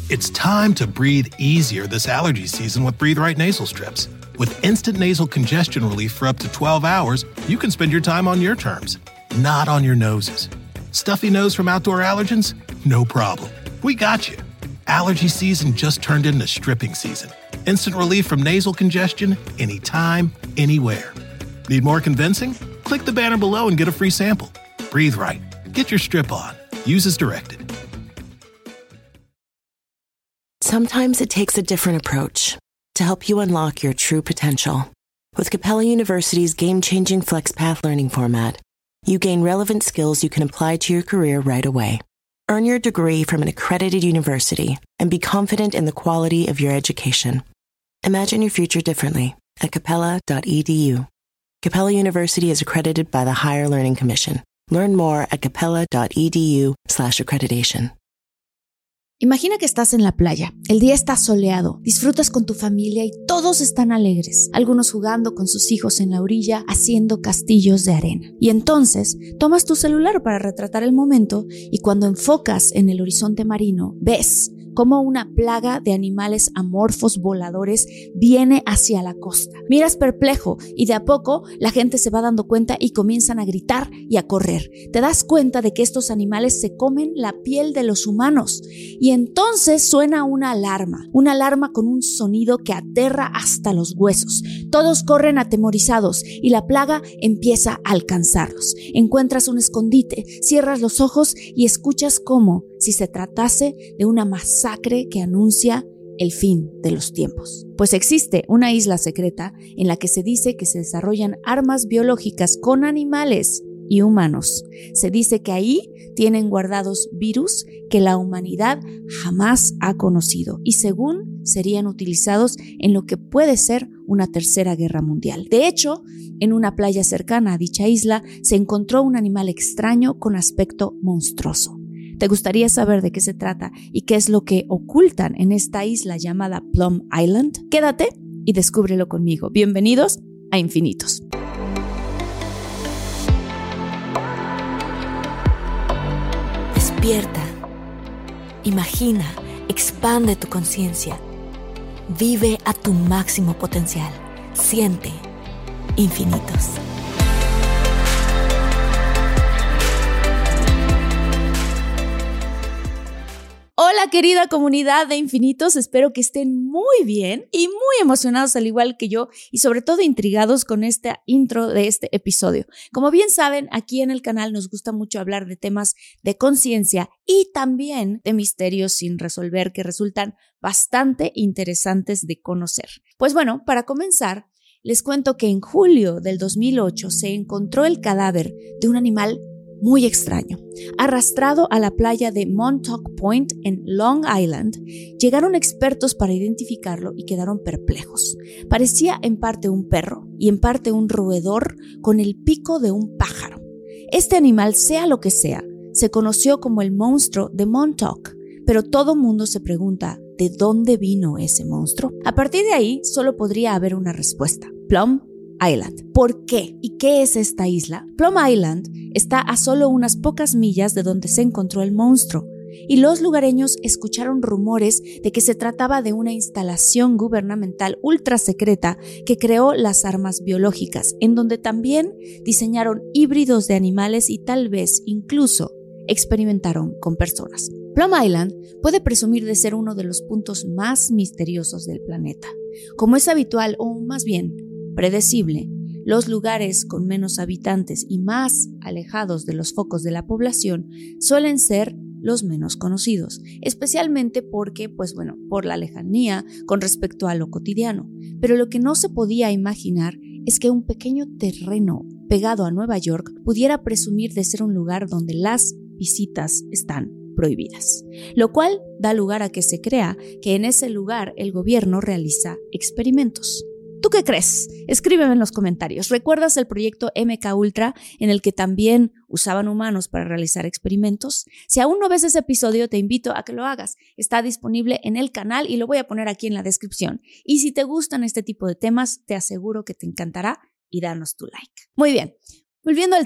It's time to breathe easier this allergy season with Breathe Right nasal strips. With instant nasal congestion relief for up to 12 hours, you can spend your time on your terms, not on your noses. Stuffy nose from outdoor allergens? No problem. We got you. Allergy season just turned into stripping season. Instant relief from nasal congestion anytime, anywhere. Need more convincing? Click the banner below and get a free sample. Breathe Right. Get your strip on. Use as directed. Sometimes it takes a different approach to help you unlock your true potential. With Capella University's game-changing FlexPath learning format, you gain relevant skills you can apply to your career right away. Earn your degree from an accredited university and be confident in the quality of your education. Imagine your future differently at capella.edu. Capella University is accredited by the Higher Learning Commission. Learn more at capella.edu/accreditation. Imagina que estás en la playa, el día está soleado, disfrutas con tu familia y todos están alegres, algunos jugando con sus hijos en la orilla, haciendo castillos de arena. Y entonces tomas tu celular para retratar el momento y cuando enfocas en el horizonte marino, ves cómo una plaga de animales amorfos voladores viene hacia la costa. Miras perplejo y de a poco la gente se va dando cuenta y comienzan a gritar y a correr. Te das cuenta de que estos animales se comen la piel de los humanos y entonces suena una alarma con un sonido que aterra hasta los huesos. Todos corren atemorizados y la plaga empieza a alcanzarlos. Encuentras un escondite, cierras los ojos y escuchas como si se tratase de una masacre que anuncia el fin de los tiempos. Pues existe una isla secreta en la que se dice que se desarrollan armas biológicas con animales y humanos. Se dice que ahí tienen guardados virus que la humanidad jamás ha conocido y según serían utilizados en lo que puede ser una tercera guerra mundial. De hecho, en una playa cercana a dicha isla se encontró un animal extraño con aspecto monstruoso. ¿Te gustaría saber de qué se trata y qué es lo que ocultan en esta isla llamada Plum Island? Quédate y descúbrelo conmigo. Bienvenidos a Infinitos. Despierta, imagina, expande tu conciencia, vive a tu máximo potencial, siente infinitos. Hola querida comunidad de Infinitos, espero que estén muy bien y muy emocionados al igual que yo y sobre todo intrigados con esta intro de este episodio. Como bien saben, aquí en el canal nos gusta mucho hablar de temas de conciencia y también de misterios sin resolver que resultan bastante interesantes de conocer. Pues bueno, para comenzar, les cuento que en julio del 2008 se encontró el cadáver de un animal muy extraño. Arrastrado a la playa de Montauk Point en Long Island, llegaron expertos para identificarlo y quedaron perplejos. Parecía en parte un perro y en parte un roedor con el pico de un pájaro. Este animal, sea lo que sea, se conoció como el monstruo de Montauk, pero todo mundo se pregunta ¿de dónde vino ese monstruo? A partir de ahí solo podría haber una respuesta: Plum Island. ¿Por qué? ¿Y qué es esta isla? Plum Island está a solo unas pocas millas de donde se encontró el monstruo y los lugareños escucharon rumores de que se trataba de una instalación gubernamental ultra secreta que creó las armas biológicas, en donde también diseñaron híbridos de animales y tal vez incluso experimentaron con personas. Plum Island puede presumir de ser uno de los puntos más misteriosos del planeta. Como es habitual, o más bien predecible, los lugares con menos habitantes y más alejados de los focos de la población suelen ser los menos conocidos, especialmente porque, por la lejanía con respecto a lo cotidiano. Pero lo que no se podía imaginar es que un pequeño terreno pegado a Nueva York pudiera presumir de ser un lugar donde las visitas están prohibidas, lo cual da lugar a que se crea que en ese lugar el gobierno realiza experimentos. ¿Tú qué crees? Escríbeme en los comentarios. ¿Recuerdas el proyecto MK Ultra en el que también usaban humanos para realizar experimentos? Si aún no ves ese episodio, te invito a que lo hagas. Está disponible en el canal y lo voy a poner aquí en la descripción. Y si te gustan este tipo de temas, te aseguro que te encantará y danos tu like. Muy bien, volviendo al tema.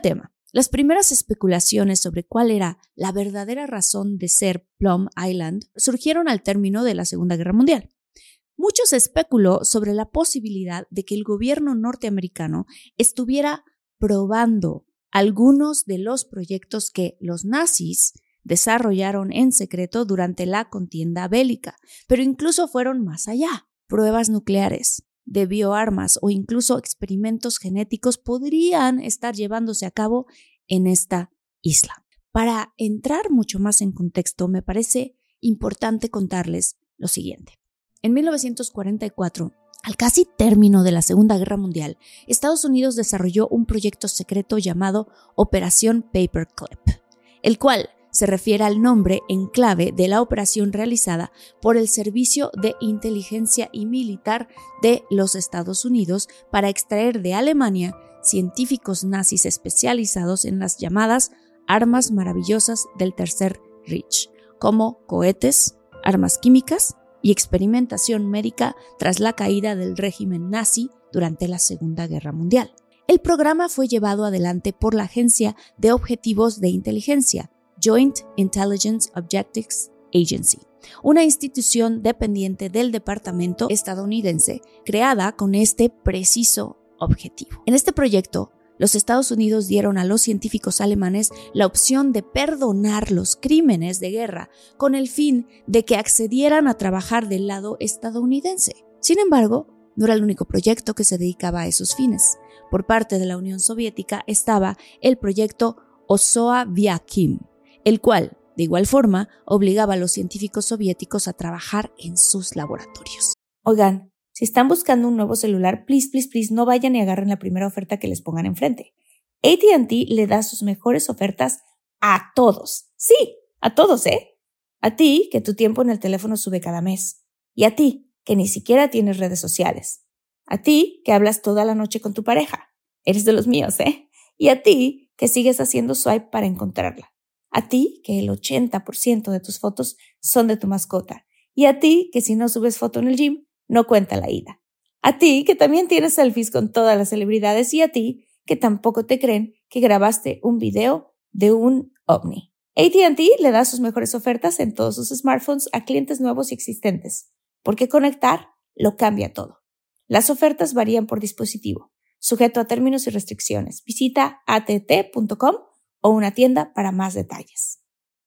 Las primeras especulaciones sobre cuál era la verdadera razón de ser Plum Island surgieron al término de la Segunda Guerra Mundial. Mucho se especuló sobre la posibilidad de que el gobierno norteamericano estuviera probando algunos de los proyectos que los nazis desarrollaron en secreto durante la contienda bélica, pero incluso fueron más allá. Pruebas nucleares, de bioarmas o incluso experimentos genéticos podrían estar llevándose a cabo en esta isla. Para entrar mucho más en contexto, me parece importante contarles lo siguiente. En 1944, al casi término de la Segunda Guerra Mundial, Estados Unidos desarrolló un proyecto secreto llamado Operación Paperclip, el cual se refiere al nombre en clave de la operación realizada por el Servicio de Inteligencia y Militar de los Estados Unidos para extraer de Alemania científicos nazis especializados en las llamadas armas maravillosas del Tercer Reich, como cohetes, armas químicas y experimentación médica tras la caída del régimen nazi durante la Segunda Guerra Mundial. El programa fue llevado adelante por la Agencia de Objetivos de Inteligencia, Joint Intelligence Objectives Agency, una institución dependiente del Departamento estadounidense creada con este preciso objetivo. En este proyecto, los Estados Unidos dieron a los científicos alemanes la opción de perdonar los crímenes de guerra con el fin de que accedieran a trabajar del lado estadounidense. Sin embargo, no era el único proyecto que se dedicaba a esos fines. Por parte de la Unión Soviética estaba el proyecto Osoaviakhim, el cual, de igual forma, obligaba a los científicos soviéticos a trabajar en sus laboratorios. Oigan, si están buscando un nuevo celular, please, no vayan y agarren la primera oferta que les pongan enfrente. AT&T le da sus mejores ofertas a todos. Sí, a todos, ¿eh? A ti, que tu tiempo en el teléfono sube cada mes. Y a ti, que ni siquiera tienes redes sociales. A ti, que hablas toda la noche con tu pareja. Eres de los míos, ¿eh? Y a ti, que sigues haciendo swipe para encontrarla. A ti, que el 80% de tus fotos son de tu mascota. Y a ti, que si no subes foto en el gym, no cuenta la ida. A ti, que también tienes selfies con todas las celebridades. Y a ti, que tampoco te creen que grabaste un video de un ovni. AT&T le da sus mejores ofertas en todos sus smartphones a clientes nuevos y existentes, porque conectar lo cambia todo. Las ofertas varían por dispositivo, sujeto a términos y restricciones. Visita att.com o una tienda para más detalles.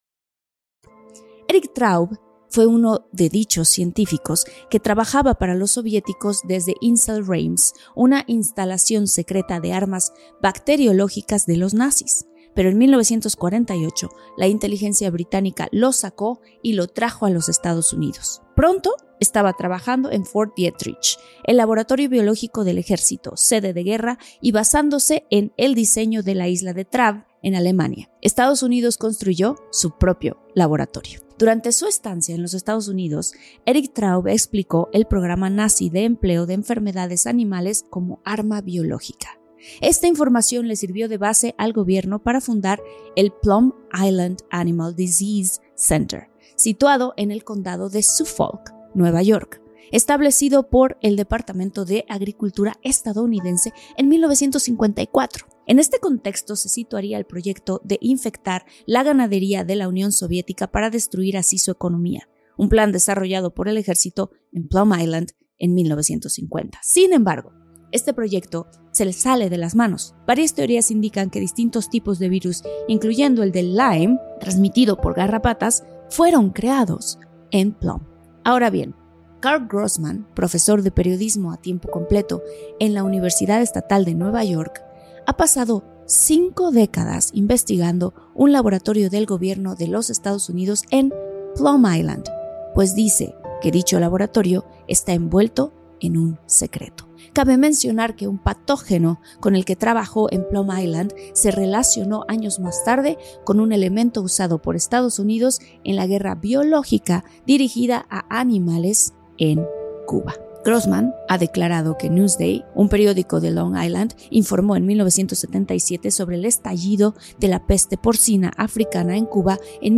Eric Traub fue uno de dichos científicos que trabajaba para los soviéticos desde Insel Reims, una instalación secreta de armas bacteriológicas de los nazis. Pero en 1948, la inteligencia británica lo sacó y lo trajo a los Estados Unidos. Pronto estaba trabajando en Fort Detrick, el laboratorio biológico del ejército, sede de guerra, y basándose en el diseño de la isla de Trav en Alemania. Estados Unidos construyó su propio laboratorio. Durante su estancia en los Estados Unidos, Eric Traub explicó el programa nazi de empleo de enfermedades animales como arma biológica. Esta información le sirvió de base al gobierno para fundar el Plum Island Animal Disease Center, situado en el condado de Suffolk, Nueva York, establecido por el Departamento de Agricultura estadounidense en 1954. En este contexto se situaría el proyecto de infectar la ganadería de la Unión Soviética para destruir así su economía, un plan desarrollado por el ejército en Plum Island en 1950. Sin embargo, este proyecto se le sale de las manos. Varias teorías indican que distintos tipos de virus, incluyendo el del Lyme, transmitido por garrapatas, fueron creados en Plum. Ahora bien, Carl Grossman, profesor de periodismo a tiempo completo en la Universidad Estatal de Nueva York, ha pasado 5 décadas investigando un laboratorio del gobierno de los Estados Unidos en Plum Island, pues dice que dicho laboratorio está envuelto en un secreto. Cabe mencionar que un patógeno con el que trabajó en Plum Island se relacionó años más tarde con un elemento usado por Estados Unidos en la guerra biológica dirigida a animales en Cuba. Grossman ha declarado que Newsday, un periódico de Long Island, informó en 1977 sobre el estallido de la peste porcina africana en Cuba en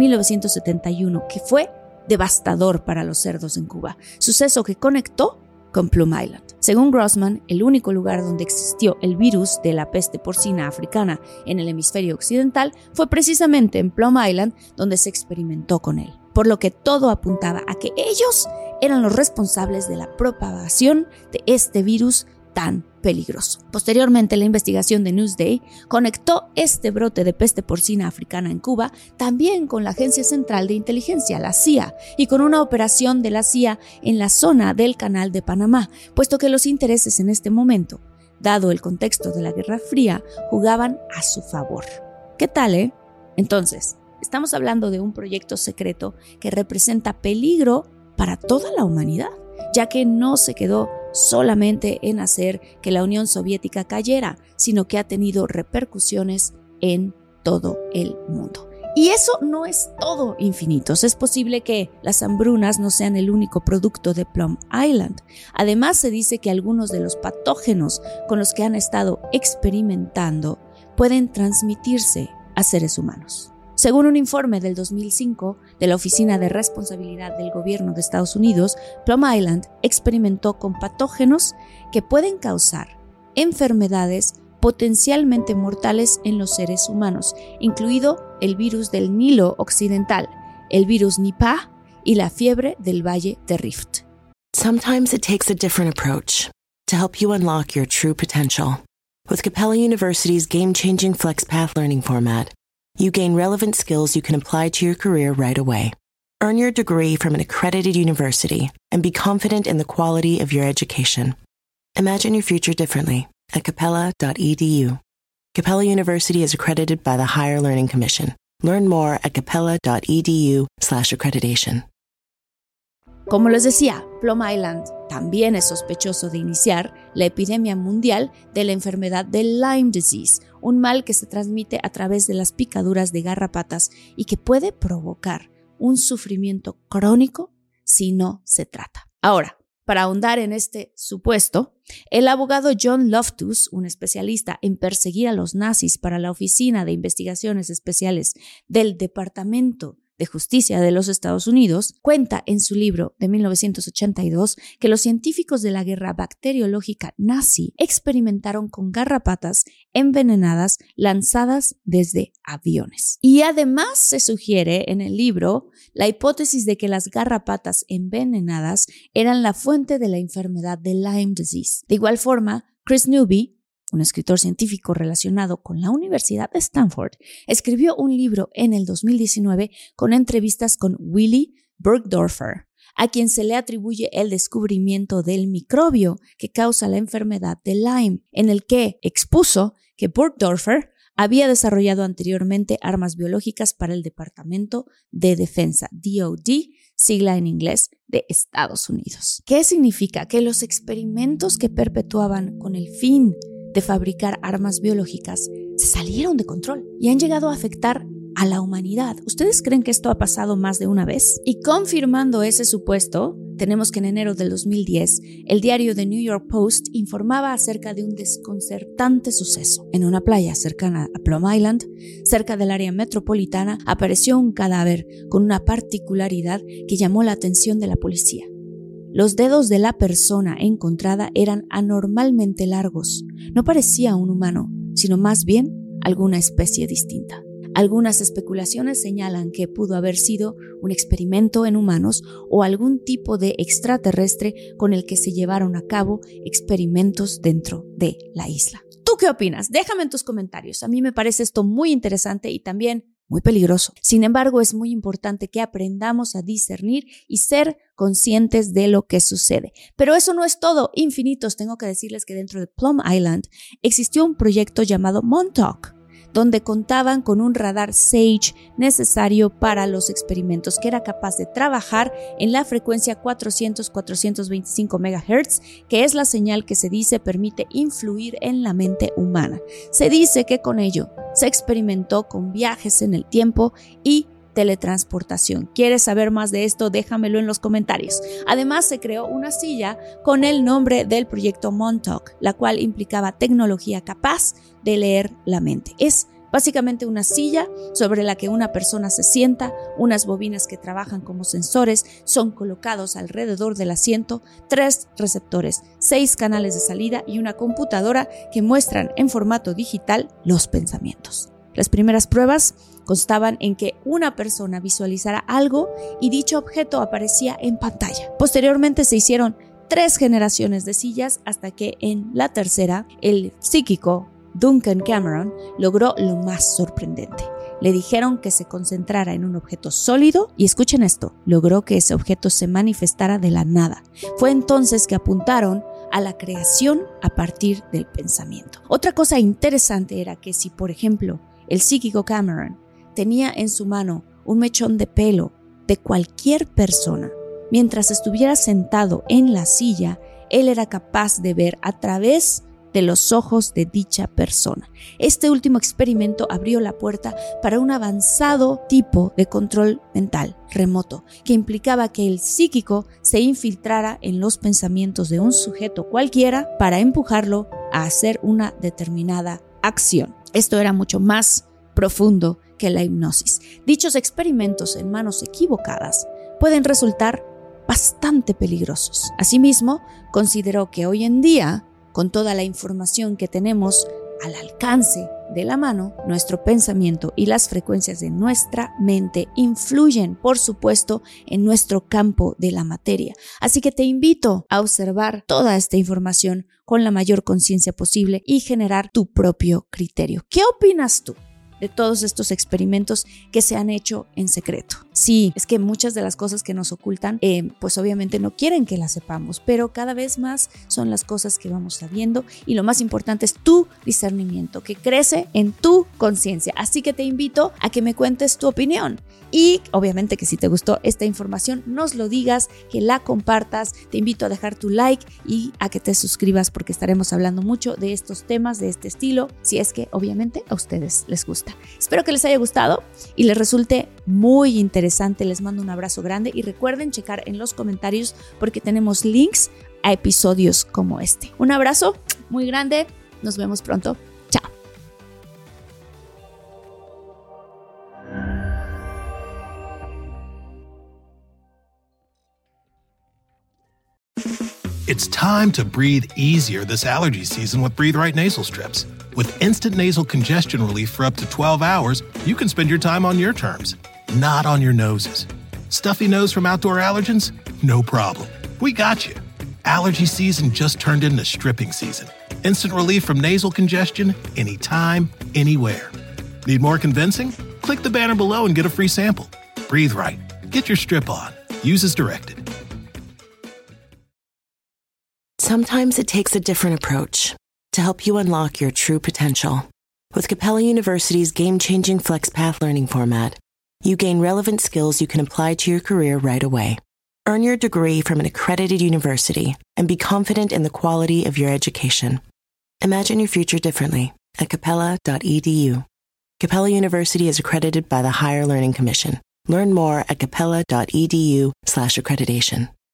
1971, que fue devastador para los cerdos en Cuba, suceso que conectó con Plum Island. Según Grossman, el único lugar donde existió el virus de la peste porcina africana en el hemisferio occidental fue precisamente en Plum Island, donde se experimentó con él, por lo que todo apuntaba a que ellos eran los responsables de la propagación de este virus tan peligroso. Posteriormente, la investigación de Newsday conectó este brote de peste porcina africana en Cuba también con la Agencia Central de Inteligencia, la CIA, y con una operación de la CIA en la zona del Canal de Panamá, puesto que los intereses en este momento, dado el contexto de la Guerra Fría, jugaban a su favor. ¿Qué tal, Entonces, estamos hablando de un proyecto secreto que representa peligro para toda la humanidad, ya que no se quedó solamente en hacer que la Unión Soviética cayera, sino que ha tenido repercusiones en todo el mundo. Y eso no es todo, infinitos. Es posible que las hambrunas no sean el único producto de Plum Island. Además, se dice que algunos de los patógenos con los que han estado experimentando pueden transmitirse a seres humanos. Según un informe del 2005 de la Oficina de Responsabilidad del Gobierno de Estados Unidos, Plum Island experimentó con patógenos que pueden causar enfermedades potencialmente mortales en los seres humanos, incluido el virus del Nilo Occidental, el virus Nipah y la fiebre del Valle de Rift. Sometimes it takes a different approach to help you unlock your true potential. With Capella University's game-changing FlexPath learning format, you gain relevant skills you can apply to your career right away. Earn your degree from an accredited university and be confident in the quality of your education. Imagine your future differently at capella.edu. Capella University is accredited by the Higher Learning Commission. Learn more at capella.edu/accreditation. Como les decía, Plum Island también es sospechoso de iniciar la epidemia mundial de la enfermedad de Lyme disease, un mal que se transmite a través de las picaduras de garrapatas y que puede provocar un sufrimiento crónico si no se trata. Ahora, para ahondar en este supuesto, el abogado John Loftus, un especialista en perseguir a los nazis para la Oficina de Investigaciones Especiales del Departamento de Justicia de los Estados Unidos, cuenta en su libro de 1982 que los científicos de la guerra bacteriológica nazi experimentaron con garrapatas envenenadas lanzadas desde aviones. Y además se sugiere en el libro la hipótesis de que las garrapatas envenenadas eran la fuente de la enfermedad de Lyme disease. De igual forma, Chris Newby, un escritor científico relacionado con la Universidad de Stanford, escribió un libro en el 2019 con entrevistas con Willy Burgdorfer, a quien se le atribuye el descubrimiento del microbio que causa la enfermedad de Lyme, en el que expuso que Burgdorfer había desarrollado anteriormente armas biológicas para el Departamento de Defensa, DoD, sigla en inglés de Estados Unidos. ¿Qué significa? Que los experimentos que perpetuaban con el fin de fabricar armas biológicas se salieron de control y han llegado a afectar a la humanidad. ¿Ustedes creen que esto ha pasado más de una vez? Y confirmando ese supuesto, tenemos que en enero del 2010, el diario The New York Post informaba acerca de un desconcertante suceso. En una playa cercana a Plum Island, cerca del área metropolitana, apareció un cadáver con una particularidad que llamó la atención de la policía. Los dedos de la persona encontrada eran anormalmente largos. No parecía un humano, sino más bien alguna especie distinta. Algunas especulaciones señalan que pudo haber sido un experimento en humanos o algún tipo de extraterrestre con el que se llevaron a cabo experimentos dentro de la isla. ¿Tú qué opinas? Déjame en tus comentarios. A mí me parece esto muy interesante y también muy peligroso. Sin embargo, es muy importante que aprendamos a discernir y ser conscientes de lo que sucede. Pero eso no es todo, infinitos. Tengo que decirles que dentro de Plum Island existió un proyecto llamado Montauk, donde contaban con un radar SAGE necesario para los experimentos, que era capaz de trabajar en la frecuencia 400-425 MHz, que es la señal que se dice permite influir en la mente humana. Se dice que con ello se experimentó con viajes en el tiempo y teletransportación. ¿Quieres saber más de esto? Déjamelo en los comentarios. Además, se creó una silla con el nombre del proyecto Montauk, la cual implicaba tecnología capaz de leer la mente. Es Básicamente una silla sobre la que una persona se sienta, unas bobinas que trabajan como sensores son colocados alrededor del asiento, 3 receptores, 6 canales de salida y una computadora que muestran en formato digital los pensamientos. Las primeras pruebas constaban en que una persona visualizara algo y dicho objeto aparecía en pantalla. Posteriormente se hicieron 3 generaciones de sillas hasta que en la tercera el psíquico Duncan Cameron logró lo más sorprendente. Le dijeron que se concentrara en un objeto sólido y escuchen esto, logró que ese objeto se manifestara de la nada. Fue entonces que apuntaron a la creación a partir del pensamiento. Otra cosa interesante era que si, por ejemplo, el psíquico Cameron tenía en su mano un mechón de pelo de cualquier persona, mientras estuviera sentado en la silla, él era capaz de ver a través de los ojos de dicha persona. Este último experimento abrió la puerta para un avanzado tipo de control mental remoto, que implicaba que el psíquico se infiltrara en los pensamientos de un sujeto cualquiera para empujarlo a hacer una determinada acción. Esto era mucho más profundo que la hipnosis. Dichos experimentos en manos equivocadas pueden resultar bastante peligrosos. Asimismo, consideró que hoy en día, con toda la información que tenemos al alcance de la mano, nuestro pensamiento y las frecuencias de nuestra mente influyen, por supuesto, en nuestro campo de la materia. Así que te invito a observar toda esta información con la mayor conciencia posible y generar tu propio criterio. ¿Qué opinas tú de todos estos experimentos que se han hecho en secreto? Sí, es que muchas de las cosas que nos ocultan, pues obviamente no quieren que las sepamos, pero cada vez más son las cosas que vamos sabiendo y lo más importante es tu discernimiento, que crece en tu conciencia. Así que te invito a que me cuentes tu opinión y obviamente que si te gustó esta información nos lo digas, que la compartas. Te invito a dejar tu like y a que te suscribas porque estaremos hablando mucho de estos temas, de este estilo, si es que obviamente a ustedes les gusta. Espero que les haya gustado y les resulte muy interesante. Les mando un abrazo grande y recuerden checar en los comentarios porque tenemos links a episodios como este. Un abrazo muy grande. Nos vemos pronto. Chao. It's time to breathe easier this allergy season with Breathe Right nasal strips. With instant nasal congestion relief for up to 12 hours, you can spend your time on your terms, not on your noses. Stuffy nose from outdoor allergens? No problem. We got you. Allergy season just turned into stripping season. Instant relief from nasal congestion anytime, anywhere. Need more convincing? Click the banner below and get a free sample. Breathe Right. Get your strip on. Use as directed. Sometimes it takes a different approach to help you unlock your true potential. With Capella University's game-changing FlexPath learning format, you gain relevant skills you can apply to your career right away. Earn your degree from an accredited university and be confident in the quality of your education. Imagine your future differently at capella.edu. Capella University is accredited by the Higher Learning Commission. Learn more at capella.edu/accreditation.